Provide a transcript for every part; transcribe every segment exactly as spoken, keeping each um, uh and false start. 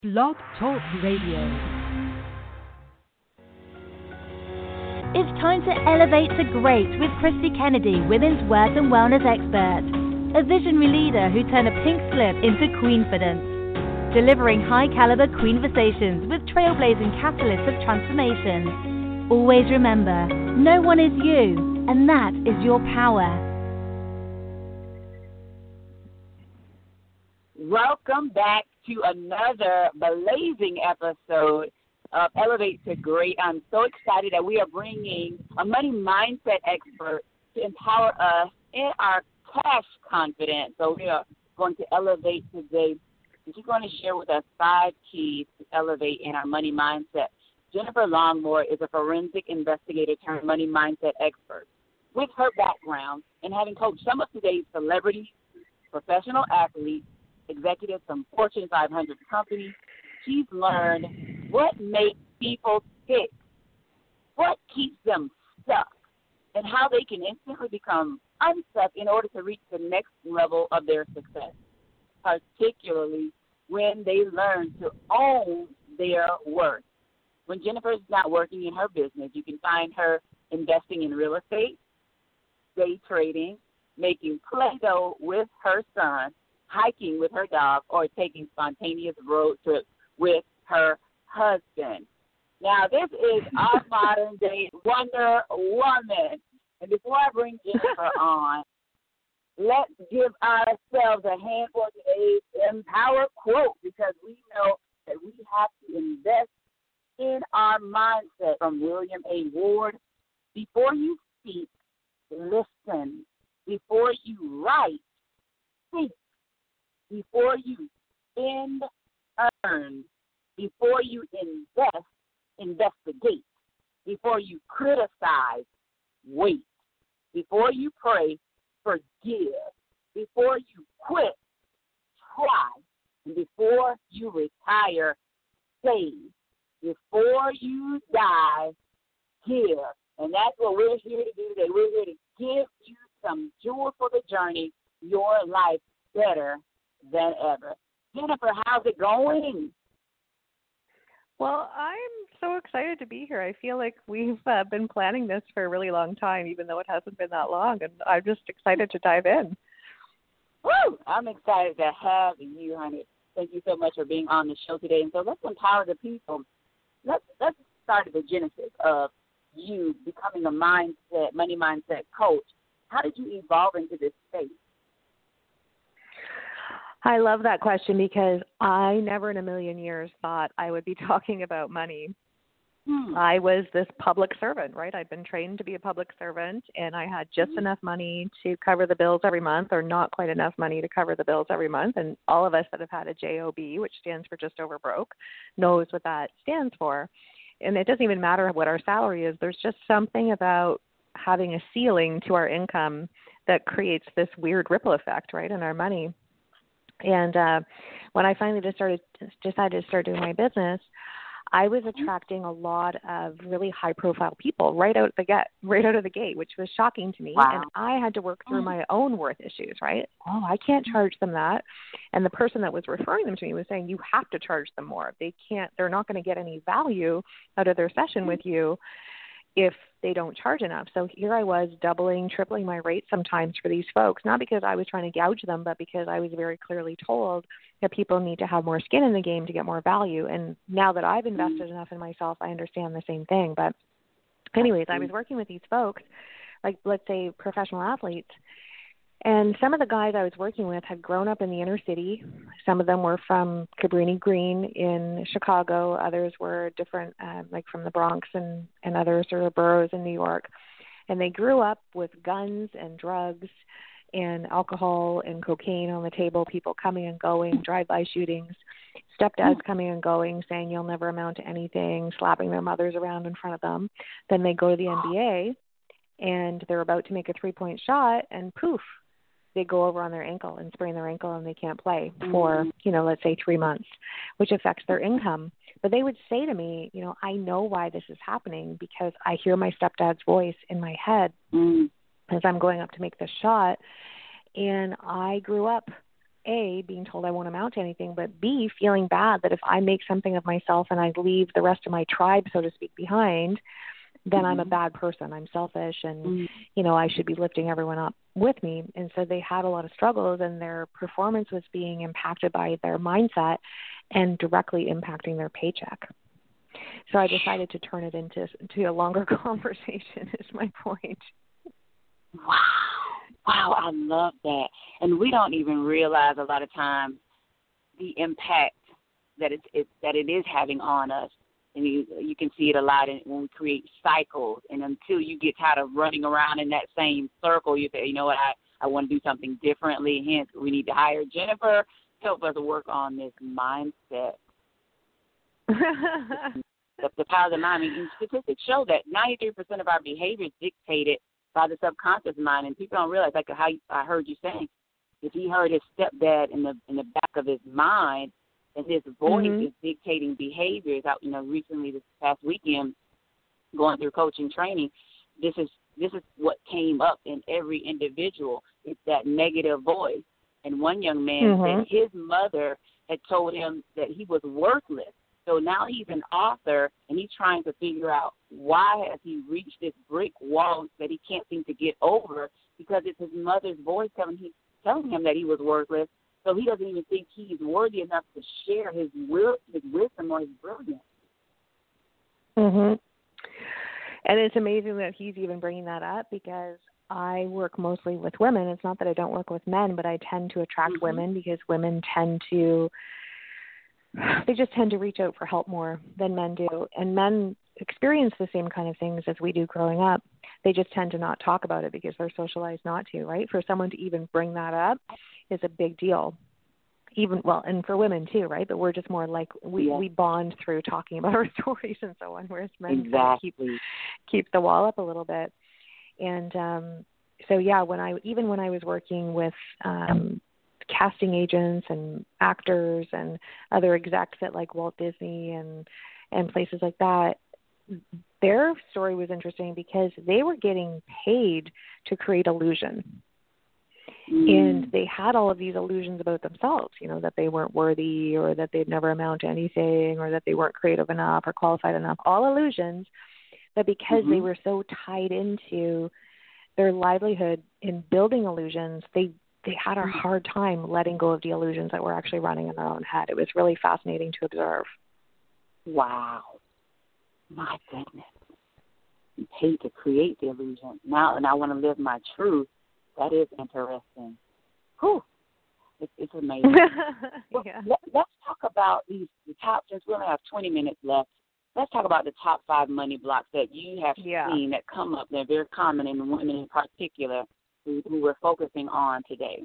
Blog Talk Radio. It's time to elevate to great with Christy Kennedy, women's worth and wellness expert. A visionary leader who turned a pink slip into queenfidence. Delivering high-caliber queenversations with trailblazing catalysts of transformation. Always remember, no one is you, and that is your power. Welcome back to another blazing episode of Elevate to Great. I'm so excited that we are bringing a money mindset expert to empower us in our cash confidence. So we are going to elevate today. She's going to share with us five keys to elevate in our money mindset. Jennifer Longmore is a forensic investigator turned money mindset expert. With her background and having coached some of today's celebrities, professional athletes, executives from Fortune five hundred companies, she's learned what makes people tick, what keeps them stuck, and how they can instantly become unstuck in order to reach the next level of their success, particularly when they learn to own their worth. When Jennifer is not working in her business, you can find her investing in real estate, day trading, making Play-Doh with her son, hiking with her dog, or taking spontaneous road trips with her husband. Now, this is our modern-day Wonder Woman. And before I bring Jennifer on, let's give ourselves a hand for today's Empower quote, because we know that we have to invest in our mindset. From William A. Ward: before you speak, listen. Before you write, think. Before you spend, earn. Before you invest, investigate. Before you criticize, wait. Before you pray, forgive. Before you quit, try. And before you retire, save. Before you die, give. And that's what we're here to do today. We're here to give you some jewels for the journey, your life better than ever. Jennifer, how's it going? Well, I'm so excited to be here. I feel like we've uh, been planning this for a really long time, even though it hasn't been that long, and I'm just excited to dive in. Woo! I'm excited to have you, honey. Thank you so much for being on the show today. And so let's empower the people. Let's let's start at the genesis of you becoming a mindset, money mindset coach. How did you evolve into this space? I love that question because I never in a million years thought I would be talking about money. Hmm. I was this public servant, right? I'd been trained to be a public servant, and I had just hmm. enough money to cover the bills every month, or not quite enough money to cover the bills every month. And all of us that have had a J O B, which stands for just over broke, knows what that stands for. And it doesn't even matter what our salary is. There's just something about having a ceiling to our income that creates this weird ripple effect, right, in our money. And uh, when I finally just started, decided to start doing my business, I was attracting a lot of really high-profile people right out the get, right out of the gate, which was shocking to me. Wow. And I had to work through my own worth issues, right? Oh, I can't charge them that. And the person that was referring them to me was saying, you have to charge them more. They can't. They're not going to get any value out of their session with you if they don't charge enough. So here I was doubling, tripling my rate sometimes for these folks, not because I was trying to gouge them, but because I was very clearly told that people need to have more skin in the game to get more value. And now that I've invested enough in myself, I understand the same thing. But anyways, I was working with these folks, like let's say professional athletes, and some of the guys I was working with had grown up in the inner city. Some of them were from Cabrini Green in Chicago. Others were different, uh, like from the Bronx, and, and others are boroughs in New York. And they grew up with guns and drugs and alcohol and cocaine on the table, people coming and going, drive-by shootings, stepdads coming and going, saying you'll never amount to anything, slapping their mothers around in front of them. Then they go to the N B A, and they're about to make a three-point shot, and poof, they go over on their ankle and sprain their ankle and they can't play for, you know, let's say three months, which affects their income. But they would say to me, you know, I know why this is happening because I hear my stepdad's voice in my head mm. as I'm going up to make this shot. And I grew up A, being told I won't amount to anything, but B, feeling bad that if I make something of myself and I leave the rest of my tribe, so to speak, behind, then mm-hmm. I'm a bad person. I'm selfish and, mm-hmm. you know, I should be lifting everyone up with me. And so they had a lot of struggles, and their performance was being impacted by their mindset and directly impacting their paycheck. So I decided to turn it into to a longer conversation is my point. Wow. Wow, I love that. And we don't even realize a lot of times the impact that it's, it, that it is having on us. And you you can see it a lot in, when we create cycles. And until you get tired of running around in that same circle, you say, you know what, I, I want to do something differently. Hence, we need to hire Jennifer to help us work on this mindset. the, the power of the mind. I mean, statistics show that ninety-three percent of our behavior is dictated by the subconscious mind, and people don't realize, like how you, I heard you saying, if he heard his stepdad in the in the back of his mind, and his voice mm-hmm. is dictating behaviors. Out, you know, recently this past weekend, going through coaching training, this is this is what came up in every individual. It's that negative voice. And one young man mm-hmm. said his mother had told him that he was worthless. So now he's an author, and he's trying to figure out why has he reached this brick wall that he can't seem to get over, because it's his mother's voice telling, he, telling him that he was worthless. So he doesn't even think he's worthy enough to share his will, his wisdom or his brilliance. Mhm. And it's amazing that he's even bringing that up, because I work mostly with women. It's not that I don't work with men, but I tend to attract mm-hmm. women because women tend to, they just tend to reach out for help more than men do. And men experience the same kind of things as we do growing up. They just tend to not talk about it because they're socialized not to, right? For someone to even bring that up is a big deal. Even, well, and for women too, right? But we're just more like, we, yeah. we bond through talking about our stories and so on, whereas men exactly. keep, keep the wall up a little bit. And um, so, yeah, when I, even when I was working with um, casting agents and actors and other execs at like Walt Disney and, and places like that, their story was interesting because they were getting paid to create illusion. Mm. And they had all of these illusions about themselves, you know, that they weren't worthy or that they'd never amount to anything or that they weren't creative enough or qualified enough, all illusions. But because mm-hmm. they were so tied into their livelihood in building illusions, they, they had a hard time letting go of the illusions that were actually running in their own head. It was really fascinating to observe. Wow. My goodness. You paid to create the illusion. Now, and I want to live my truth. That is interesting. Whew. It's, it's amazing. well, yeah. let, let's talk about these the top, since we only have twenty minutes left, let's talk about the top five money blocks that you have yeah. seen that come up. They're very common in women in particular who, who we're focusing on today.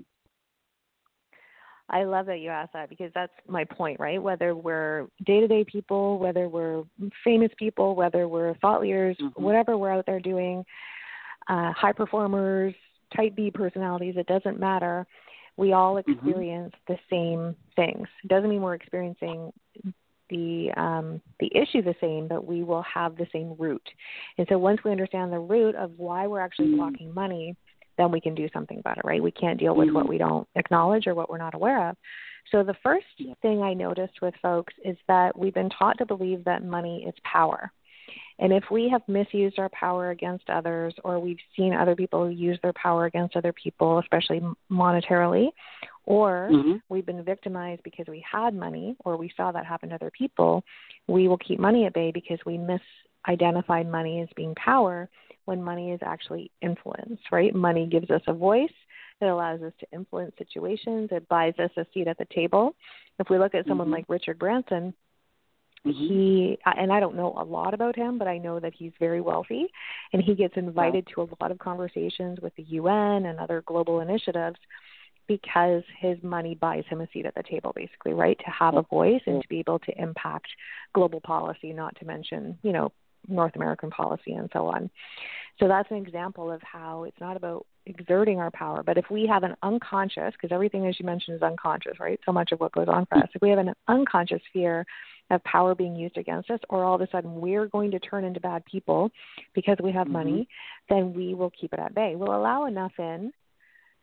I love that you asked that, because that's my point, right? Whether we're day-to-day people, whether we're famous people, whether we're thought leaders, mm-hmm. whatever we're out there doing, uh, high performers, type B personalities, it doesn't matter. We all experience mm-hmm. the same things. It doesn't mean we're experiencing the um, the issue the same, but we will have the same root. And so once we understand the root of why we're actually mm-hmm. blocking money, then we can do something about it, right? We can't deal with mm-hmm. what we don't acknowledge or what we're not aware of. So the first yeah. thing I noticed with folks is that we've been taught to believe that money is power. And if we have misused our power against others, or we've seen other people use their power against other people, especially monetarily, or mm-hmm. we've been victimized because we had money, or we saw that happen to other people, we will keep money at bay because we misidentified money as being power when money is actually influence, right? Money gives us a voice. It allows us to influence situations. It buys us a seat at the table. If we look at someone mm-hmm. like Richard Branson, he, and I don't know a lot about him, but I know that he's very wealthy, and he gets invited to a lot of conversations with the U N and other global initiatives because his money buys him a seat at the table, basically, right, to have a voice and to be able to impact global policy, not to mention, you know, North American policy and so on. So that's an example of how it's not about exerting our power, but if we have an unconscious, because everything, as you mentioned, is unconscious, right, so much of what goes on for us, if we have an unconscious fear of power being used against us, or all of a sudden we're going to turn into bad people because we have mm-hmm. money, then we will keep it at bay. We'll allow enough in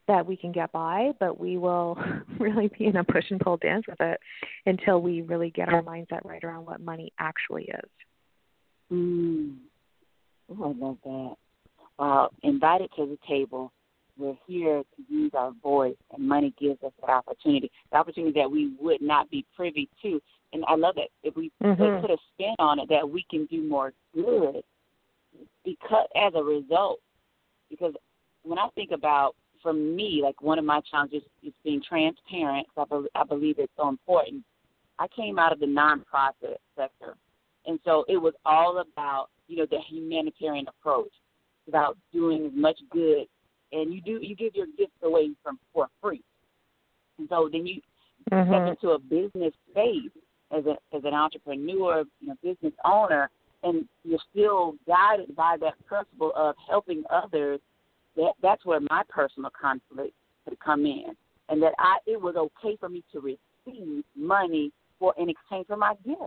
that we can get by, but we will really be in a push and pull dance with it until we really get our mindset right around what money actually is. Mm. Oh, I love that. Well, invited to the table, we're here to use our voice, and money gives us that opportunity, the opportunity that we would not be privy to. And I love it. If we mm-hmm. put a spin on it, that we can do more good because as a result. Because when I think about, for me, like one of my challenges is being transparent, because I, be- I believe it's so important. I came out of the nonprofit sector, and so it was all about, you know, the humanitarian approach, about doing as much good, and you do you give your gifts away from for free. And so then you mm-hmm. step into a business space as a as an entrepreneur, you know, business owner, and you're still guided by that principle of helping others. That that's where my personal conflict had come in, and that I it was okay for me to receive money for in exchange for my gift.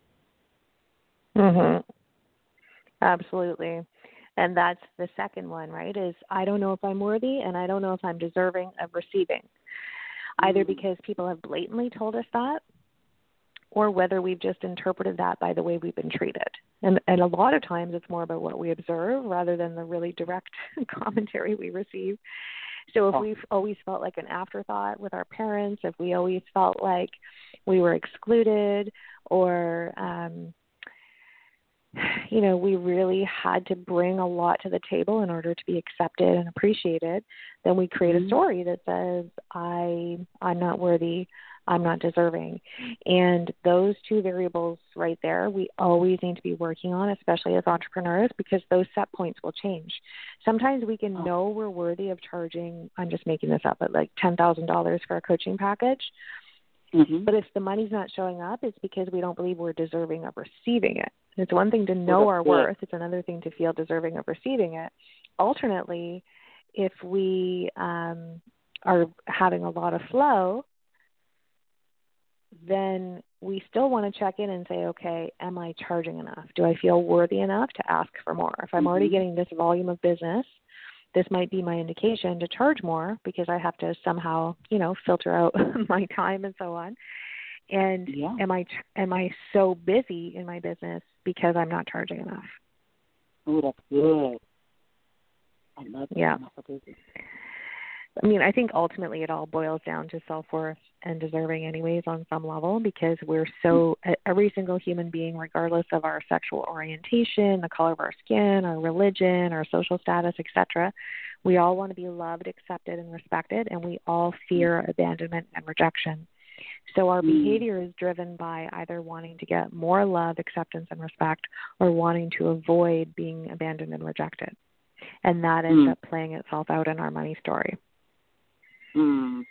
Mhm. Absolutely. And that's the second one, right, is I don't know if I'm worthy and I don't know if I'm deserving of receiving, mm. either because people have blatantly told us that or whether we've just interpreted that by the way we've been treated. And, and a lot of times it's more about what we observe rather than the really direct commentary we receive. So if we've always felt like an afterthought with our parents, if we always felt like we were excluded or um, you know, we really had to bring a lot to the table in order to be accepted and appreciated, then we create mm-hmm. a story that says, I, I'm not worthy, I'm not deserving. And those two variables right there, we always need to be working on, especially as entrepreneurs, because those set points will change. Sometimes we can know we're worthy of charging, I'm just making this up, at like ten thousand dollars for a coaching package. Mm-hmm. But if the money's not showing up, it's because we don't believe we're deserving of receiving it. It's one thing to know our worth. It's another thing to feel deserving of receiving it. Alternately, if we um, are having a lot of flow, then we still want to check in and say, okay, am I charging enough? Do I feel worthy enough to ask for more? If I'm mm-hmm. already getting this volume of business, this might be my indication to charge more because I have to somehow, you know, filter out my time and so on. And yeah. am I am I so busy in my business because I'm not charging enough? Oh, that's good. I love that. Yeah. I'm not so busy. I mean, I think ultimately it all boils down to self-worth and deserving anyways on some level, because we're so, every single human being, regardless of our sexual orientation, the color of our skin, our religion, our social status, et cetera, we all want to be loved, accepted, and respected, and we all fear abandonment and rejection. So our mm. behavior is driven by either wanting to get more love, acceptance, and respect, or wanting to avoid being abandoned and rejected. And that ends mm. up playing itself out in our money story. Mm.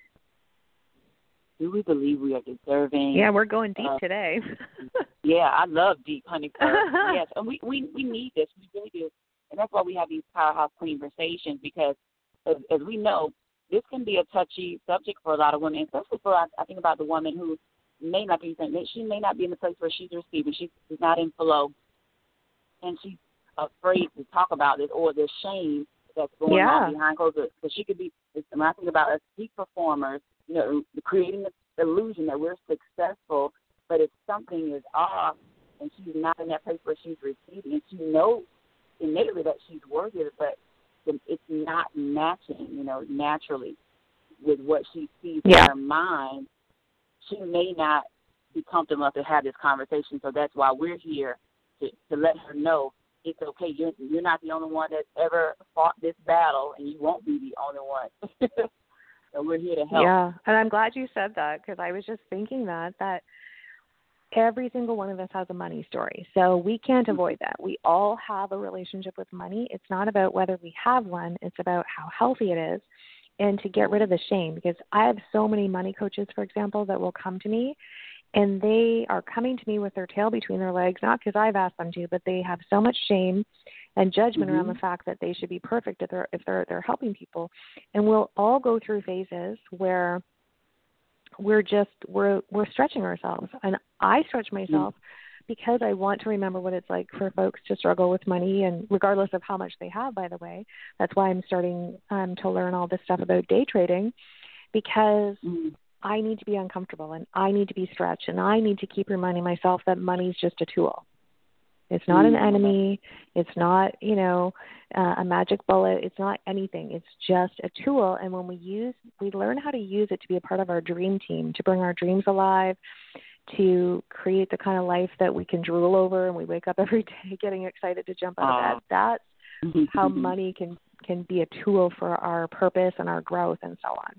Do we believe we are deserving? Yeah, we're going deep uh, today. Yeah, I love deep, honey. Yes, and we, we, we need this. We really do. And that's why we have these powerhouse conversations, because as, as we know, this can be a touchy subject for a lot of women, especially for, I, I think about the woman who may not be, she may not be in the place where she's receiving. She's not in flow, and she's afraid to talk about this, or there's shame that's going yeah. on behind closed doors. So she could be, when I think about us peak performers, you know, creating the illusion that we're successful, but if something is off and she's not in that place where she's receiving, and she knows innately that she's worthy, but it's not matching, you know, naturally with what she sees yeah. in her mind, she may not be comfortable enough to have this conversation. So that's why we're here to, to let her know it's okay. You're, you're not the only one that's ever fought this battle, and you won't be the only one. So we're here to help. Yeah, and I'm glad you said that, because I was just thinking that, that every single one of us has a money story. So we can't avoid that. We all have a relationship with money. It's not about whether we have one. It's about how healthy it is, and to get rid of the shame, because I have so many money coaches, for example, that will come to me, and they are coming to me with their tail between their legs, not because I've asked them to, but they have so much shame and judgment mm-hmm. around the fact that they should be perfect if they're, if they're, they're helping people. And we'll all go through phases where we're just, we're, we're stretching ourselves. And I stretch myself because I want to remember what it's like for folks to struggle with money, and regardless of how much they have, by the way. That's why I'm starting um, to learn all this stuff about day trading, because mm. I need to be uncomfortable and I need to be stretched and I need to keep reminding myself that money's just a tool. It's not an enemy. It's not, you know, uh, a magic bullet. It's not anything. It's just a tool. And when we use, we learn how to use it to be a part of our dream team, to bring our dreams alive, to create the kind of life that we can drool over and we wake up every day getting excited to jump out of bed. That's how money can, can be a tool for our purpose and our growth and so on.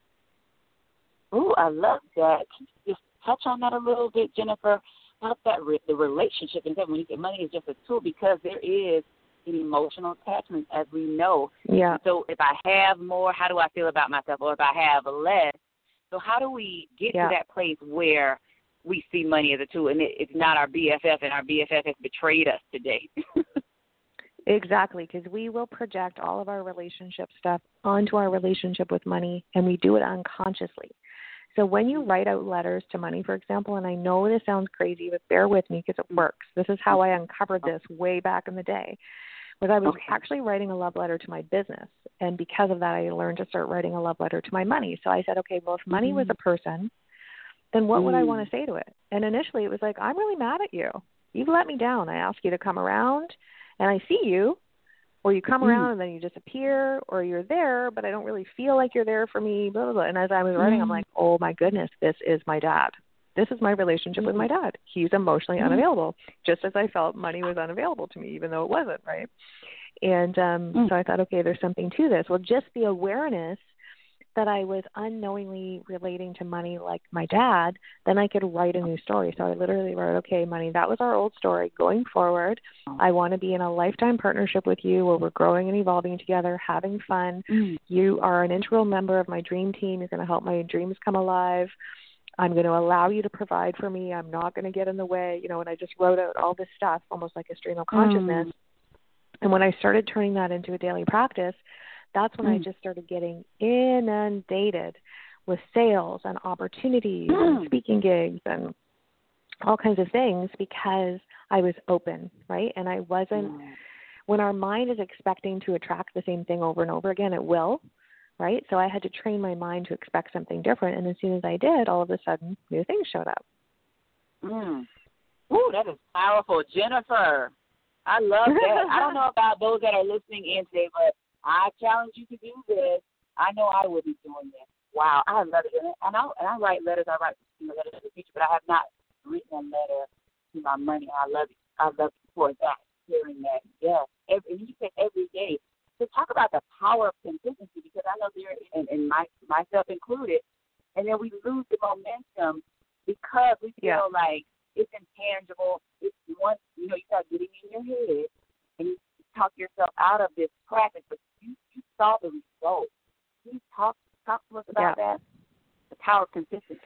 Oh, I love that. Can you just touch on that a little bit, Jennifer? About that re- the relationship, and when you say money is just a tool, because there is an emotional attachment, as we know. Yeah. So if I have more, how do I feel about myself? Or if I have less, so how do we get yeah. to that place where we see money as a tool, and it, it's not our B F F, and our B F F has betrayed us today? Exactly, because we will project all of our relationship stuff onto our relationship with money, and we do it unconsciously. So when you write out letters to money, for example, and I know this sounds crazy, but bear with me because it works. This is how I uncovered this way back in the day, was I was okay. actually writing a love letter to my business. And because of that, I learned to start writing a love letter to my money. So I said, okay, well, if money was a person, then what would I want to say to it? And initially it was like, I'm really mad at you. You've let me down. I ask you to come around and I see you. Or you come around and then you disappear, or you're there, but I don't really feel like you're there for me, blah, blah, blah. And as I was writing, I'm like, oh, my goodness, this is my dad. This is my relationship with my dad. He's emotionally unavailable, just as I felt money was unavailable to me, even though it wasn't, right? And um, so I thought, okay, there's something to this. Well, just the awareness that I was unknowingly relating to money like my dad, then I could write a new story. So I literally wrote, okay, money, that was our old story. Going forward, I want to be in a lifetime partnership with you where we're growing and evolving together, having fun. Mm. You are an integral member of my dream team. You're going to help my dreams come alive. I'm going to allow you to provide for me. I'm not going to get in the way. You know, and I just wrote out all this stuff, almost like a stream of consciousness. Mm. And when I started turning that into a daily practice, that's when mm. I just started getting inundated with sales and opportunities mm. and speaking gigs and all kinds of things because I was open, right? And I wasn't, mm. when our mind is expecting to attract the same thing over and over again, it will, right? So I had to train my mind to expect something different. And as soon as I did, all of a sudden, new things showed up. Mm. Ooh, that is powerful. Jennifer, I love that. I don't know about those that are listening in today, but I challenge you to do this. I know I will be doing this. Wow, I love it. And I, and I write letters. I write you know, letters to the future, but I have not written a letter to my money. I love it. I love it for that, hearing that. Yes, every, you said every day. To talk about the power of consistency, because I know there, and, and my, myself included, and then we lose the momentum because we feel yeah. like it's intangible. It's once, you know, you start getting in your head and you talk yourself out of this practice, but you, you saw the results. Can you talk, talk to us about yeah. that? The power of consistency.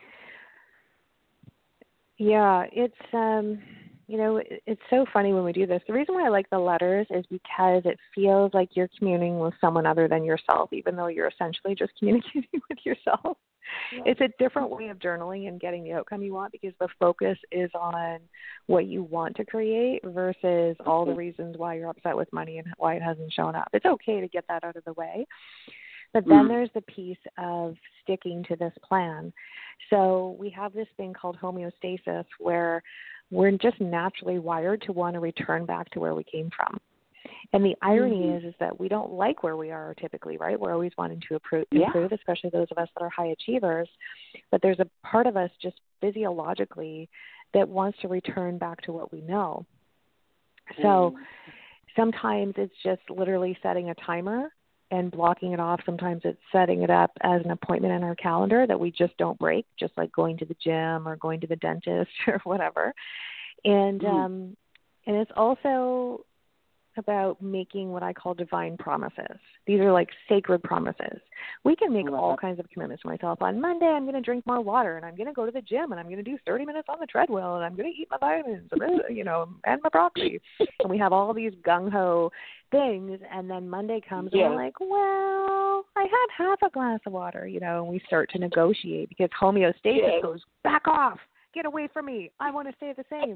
Yeah, it's, um, you know, it, it's so funny when we do this. The reason why I like the letters is because it feels like you're communing with someone other than yourself, even though you're essentially just communicating with yourself. Yeah. It's a different way of journaling and getting the outcome you want because the focus is on what you want to create versus all the reasons why you're upset with money and why it hasn't shown up. It's okay to get that out of the way. But then mm. there's the piece of sticking to this plan. So we have this thing called homeostasis where we're just naturally wired to want to return back to where we came from. And the irony mm-hmm. is, is that we don't like where we are typically, right? We're always wanting to improve, yeah. improve, especially those of us that are high achievers. But there's a part of us just physiologically that wants to return back to what we know. So mm. sometimes it's just literally setting a timer and blocking it off. Sometimes it's setting it up as an appointment in our calendar that we just don't break, just like going to the gym or going to the dentist or whatever. And mm. um, and it's also about making what I call divine promises. These are like sacred promises. We can make all kinds of commitments to myself. On Monday, I'm going to drink more water, and I'm going to go to the gym, and I'm going to do thirty minutes on the treadmill, and I'm going to eat my vitamins, and, you know, and my broccoli. And we have all these gung-ho things, and then Monday comes, yeah. and we're like, well, I had half a glass of water, you know, and we start to negotiate because homeostasis yeah. goes back off. get away from me. I want to stay the same.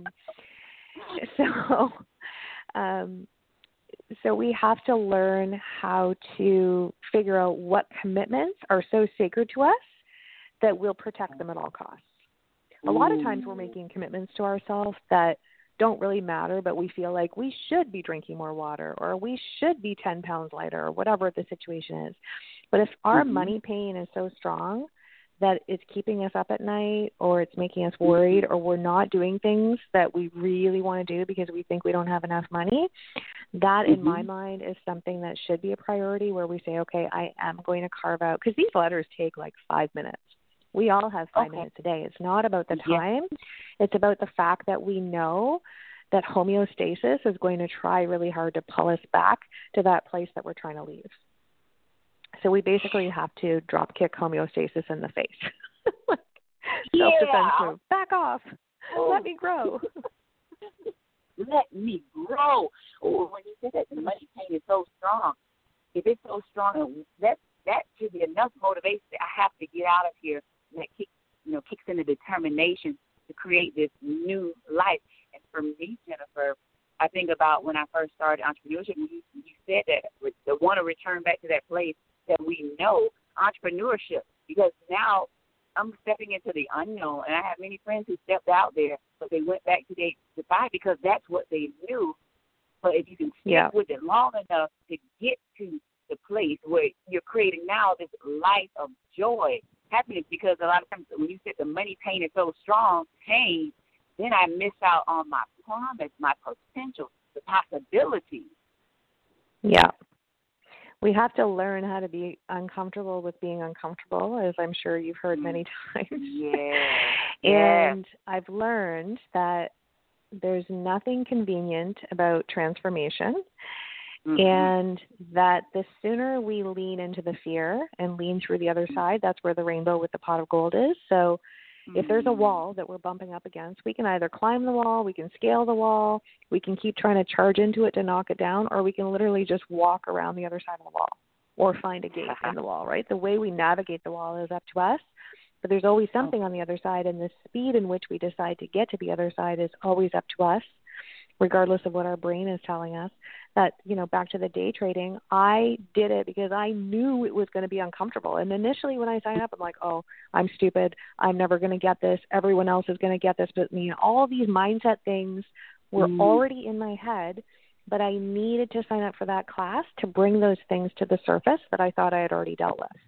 So, um, so we have to learn how to figure out what commitments are so sacred to us that we'll protect them at all costs. A lot of times we're making commitments to ourselves that don't really matter, but we feel like we should be drinking more water or we should be ten pounds lighter or whatever the situation is. But if our mm-hmm. money pain is so strong that it's keeping us up at night or it's making us worried or we're not doing things that we really want to do because we think we don't have enough money, that mm-hmm. in my mind is something that should be a priority where we say, okay, I am going to carve out, because these letters take like five minutes. We all have five okay. minutes a day. It's not about the time. Yeah. It's about the fact that we know that homeostasis is going to try really hard to pull us back to that place that we're trying to leave. So we basically have to drop kick homeostasis in the face. Like, yeah. Self-defense move. Back off. Oh. Let me grow. Let me grow. Oh, when you said that the money pain is so strong, if it's so strong, that that should be enough motivation that I have to get out of here. That kicks, you know, kicks in the determination to create this new life. And for me, Jennifer, I think about when I first started entrepreneurship. You, you said that I want to return back to that place that we know, entrepreneurship, because now I'm stepping into the unknown, and I have many friends who stepped out there, but they went back to their five because that's what they knew. But if you can stick yeah. with it long enough to get to the place where you're creating now this life of joy, happiness, because a lot of times when you said the money pain is so strong, pain, then I miss out on my promise, my potential, the possibilities. Yeah. We have to learn how to be uncomfortable with being uncomfortable, as I'm sure you've heard many times. Yeah. And yeah. I've learned that there's nothing convenient about transformation. Mm-hmm. And that the sooner we lean into the fear and lean through the other side, that's where the rainbow with the pot of gold is. So mm-hmm. if there's a wall that we're bumping up against, we can either climb the wall, we can scale the wall, we can keep trying to charge into it to knock it down, or we can literally just walk around the other side of the wall or find a gate in the wall, right? The way we navigate the wall is up to us, but there's always something on the other side, and the speed in which we decide to get to the other side is always up to us, regardless of what our brain is telling us. That, you know, back to the day trading, I did it because I knew it was going to be uncomfortable. And initially when I signed up, I'm like, oh, I'm stupid. I'm never going to get this. Everyone else is going to get this but me. All these mindset things were mm. already in my head, but I needed to sign up for that class to bring those things to the surface that I thought I had already dealt with.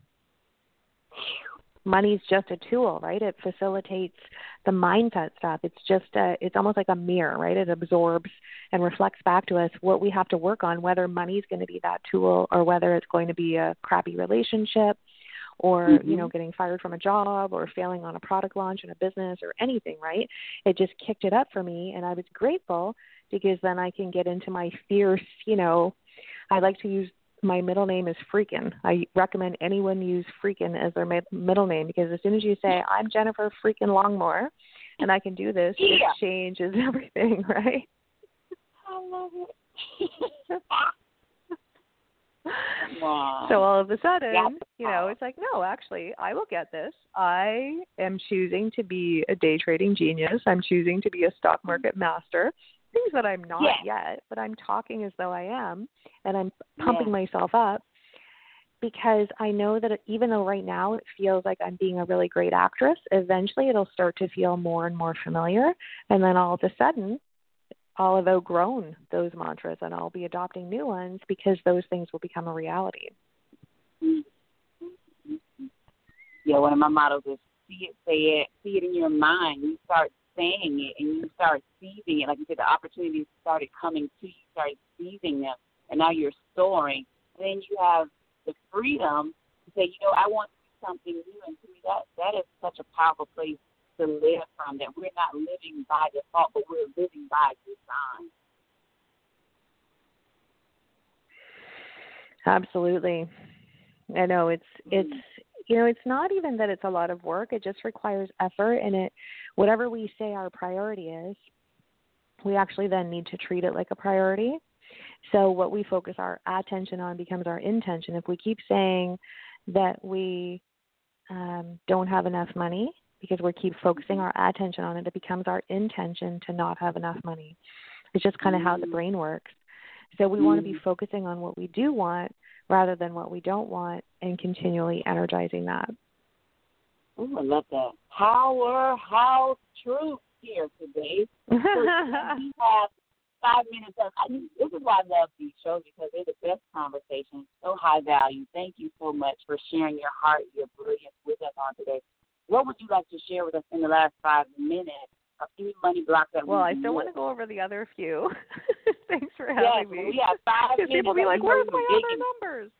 Money's just a tool, right? It facilitates the mindset stuff. It's just a, it's almost like a mirror, right? It absorbs and reflects back to us what we have to work on, whether money's going to be that tool or whether it's going to be a crappy relationship or, mm-hmm. you know, getting fired from a job or failing on a product launch in a business or anything, right? It just kicked it up for me, and I was grateful because then I can get into my fierce, you know, I like to use my middle name is Freakin'. I recommend anyone use Freakin' as their mid- middle name because as soon as you say, I'm Jennifer Freakin' Longmore and I can do this, yeah. it changes everything, right? I love it. Wow. So all of a sudden, yep. you know, it's like, no, actually, I will get this. I am choosing to be a day trading genius. I'm choosing to be a stock market master. Things that I'm not yes. yet, but I'm talking as though I am, and I'm pumping yes. myself up because I know that even though right now it feels like I'm being a really great actress, eventually it'll start to feel more and more familiar, and then all of a sudden I'll have outgrown those mantras and I'll be adopting new ones because those things will become a reality. Yeah, one of my mottos is see it, say it, see it in your mind. You start saying it and you start seizing it. Like you said, the opportunities started coming to you, you started seizing them, and now you're soaring. And then you have the freedom to say, you know, I want something new. And to me, that, that is such a powerful place to live from, that we're not living by default, but we're living by design. Absolutely. I know it's, it's, you know, it's not even that it's a lot of work. It just requires effort, and it, whatever we say our priority is, we actually then need to treat it like a priority. So what we focus our attention on becomes our intention. If we keep saying that we um, don't have enough money, because we keep focusing our attention on it, it becomes our intention to not have enough money. It's just kind of how the brain works. So we want to be focusing on what we do want rather than what we don't want and continually energizing that. Oh, I love that. Powerhouse truth here today. So we have five minutes of, I, this is why I love these shows, because they're the best conversations, so high value. Thank you so much for sharing your heart, your brilliance with us on today. What would you like to share with us in the last five minutes of any money blocks that well, we I still miss? want to go over the other few. Thanks for yes, having me. We have five minutes. People be like, where's my other numbers?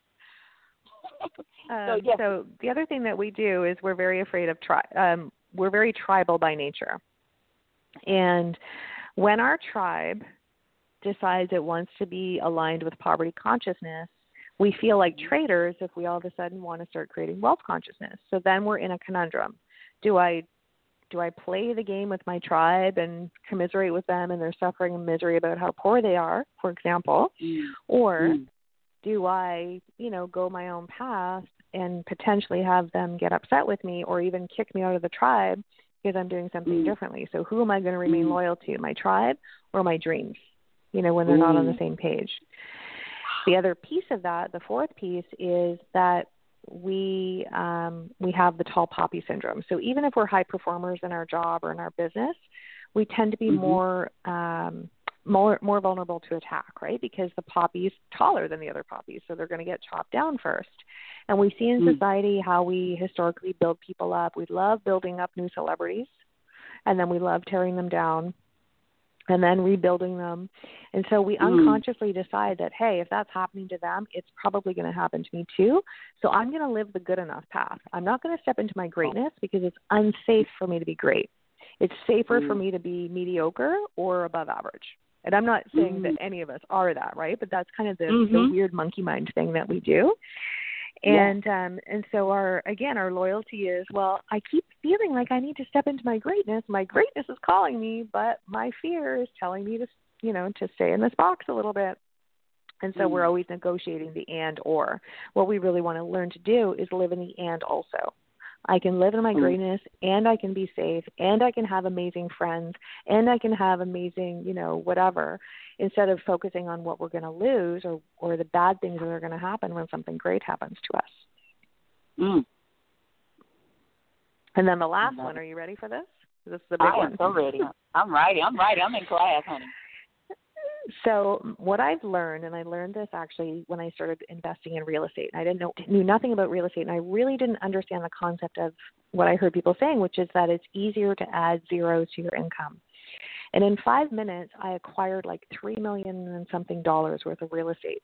um, so, yes. so the other thing that we do is we're very afraid of, tri- um, we're very tribal by nature. And when our tribe decides it wants to be aligned with poverty consciousness, we feel like traitors if we all of a sudden want to start creating wealth consciousness. So then we're in a conundrum. Do I do I play the game with my tribe and commiserate with them and their suffering and misery about how poor they are, for example, mm. or mm. do I, you know, go my own path and potentially have them get upset with me or even kick me out of the tribe because I'm doing something mm. differently? So who am I going to remain mm. loyal to, my tribe or my dreams, you know, when they're mm. not on the same page? The other piece of that, the fourth piece, is that we um, we have the tall poppy syndrome. So even if we're high performers in our job or in our business, we tend to be mm-hmm. more um, more more vulnerable to attack, right? Because the poppy is taller than the other poppies, so they're going to get chopped down first. And we see in mm. society how we historically build people up. We love building up new celebrities, and then we love tearing them down and then rebuilding them. And so we mm. unconsciously decide that, hey, if that's happening to them, it's probably going to happen to me too. So I'm going to live the good enough path. I'm not going to step into my greatness because it's unsafe for me to be great. It's safer mm. for me to be mediocre or above average. And I'm not saying mm. that any of us are that, right? But that's kind of the, mm-hmm. the weird monkey mind thing that we do. And yeah. um, and so our again our loyalty is, well, I keep feeling like I need to step into my greatness. My greatness is calling me, but my fear is telling me to you know to stay in this box a little bit. And so mm. we're always negotiating the and or. What we really want to learn to do is live in the and also. I can live in my greatness, and I can be safe, and I can have amazing friends, and I can have amazing, you know, whatever, instead of focusing on what we're going to lose or, or the bad things that are going to happen when something great happens to us. Mm. And then the last one, are you ready for this? This is the big I one. am so ready. I'm ready. I'm ready. I'm in class, honey. So what I've learned, and I learned this actually when I started investing in real estate, and I didn't know, knew nothing about real estate, and I really didn't understand the concept of what I heard people saying, which is that it's easier to add zeros to your income. And in five minutes, I acquired like three million and something dollars worth of real estate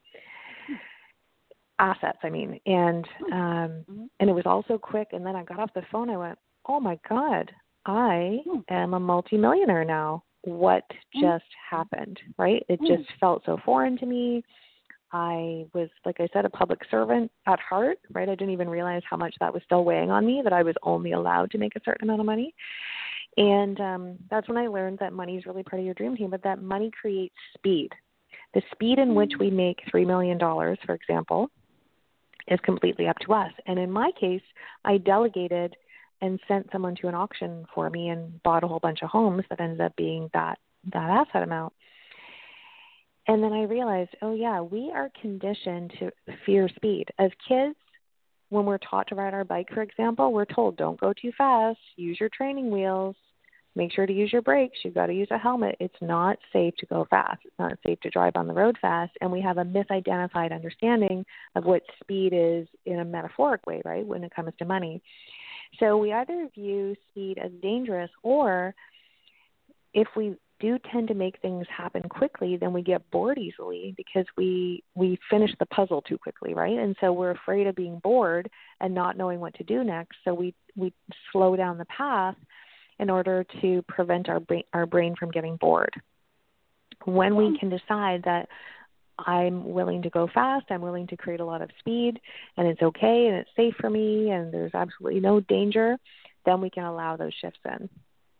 assets. I mean, and um, mm-hmm. and it was all so quick. And then I got off the phone. I went, "Oh my God, I am a multimillionaire now. What just happened?" Right? It just felt so foreign to me. I was, like I said, a public servant at heart, right? I didn't even realize how much that was still weighing on me, that I was only allowed to make a certain amount of money. And um, that's when I learned that money is really part of your dream team, but that money creates speed. The speed in which we make three million dollars, for example, is completely up to us. And in my case, I delegated and sent someone to an auction for me and bought a whole bunch of homes that ended up being that, that asset amount. And then I realized, oh yeah, we are conditioned to fear speed. As kids, when we're taught to ride our bike, for example, we're told don't go too fast, use your training wheels, make sure to use your brakes, you've got to use a helmet. It's not safe to go fast. It's not safe to drive on the road fast. And we have a misidentified understanding of what speed is in a metaphoric way, right, when it comes to money. So we either view speed as dangerous, or if we do tend to make things happen quickly, then we get bored easily because we we finish the puzzle too quickly, right? And so we're afraid of being bored and not knowing what to do next. So we, we slow down the path in order to prevent our brain, our brain from getting bored. When we can decide that I'm willing to go fast, I'm willing to create a lot of speed, and it's okay, and it's safe for me, and there's absolutely no danger, then we can allow those shifts in.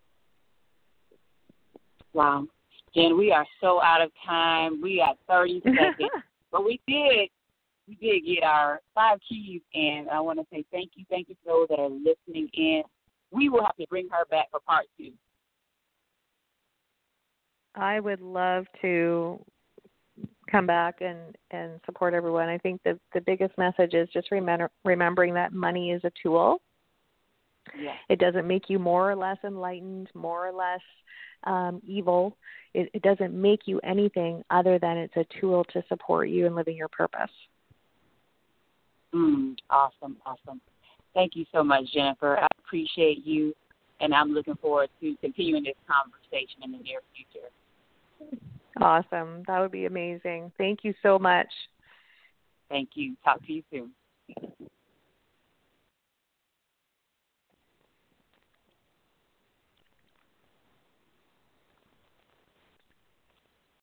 Wow. Jen, we are so out of time. We got thirty seconds. But we did, we did get our five keys, and I want to say thank you, thank you to those that are listening in. we will have to bring her back for part two. I would love to come back and, and support everyone. I think the, the biggest message is just remember, remembering that money is a tool. Yeah. It doesn't make you more or less enlightened, more or less um, evil. It, it doesn't make you anything other than it's a tool to support you in living your purpose. Mm, awesome, awesome. Thank you so much, Jennifer. I appreciate you, and I'm looking forward to continuing this conversation in the near future. Awesome. That would be amazing. Thank you so much. Thank you. Talk to you soon.